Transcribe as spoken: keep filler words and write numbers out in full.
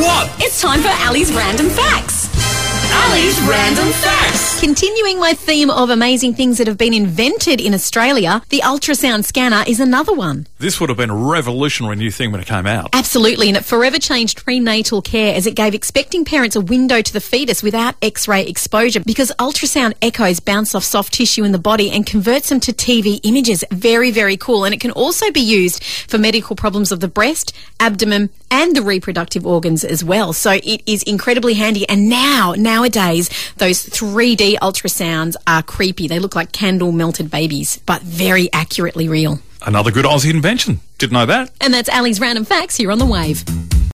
What? It's time for Ali's Random Facts. Ali's Random Facts. Continuing my theme of amazing things that have been invented in Australia, the ultrasound scanner is another one. This would have been a revolutionary new thing when it came out. Absolutely, and it forever changed prenatal care as it gave expecting parents a window to the fetus without X-ray exposure, because ultrasound echoes bounce off soft tissue in the body and converts them to T V images. Very, very cool. And it can also be used for medical problems of the breast, abdomen, and the reproductive organs as well. So it is incredibly handy. And now, nowadays, those three D ultrasounds are creepy. They look like candle-melted babies, but very accurately real. Another good Aussie invention. Didn't know that. And that's Ali's Random Facts here on The Wave.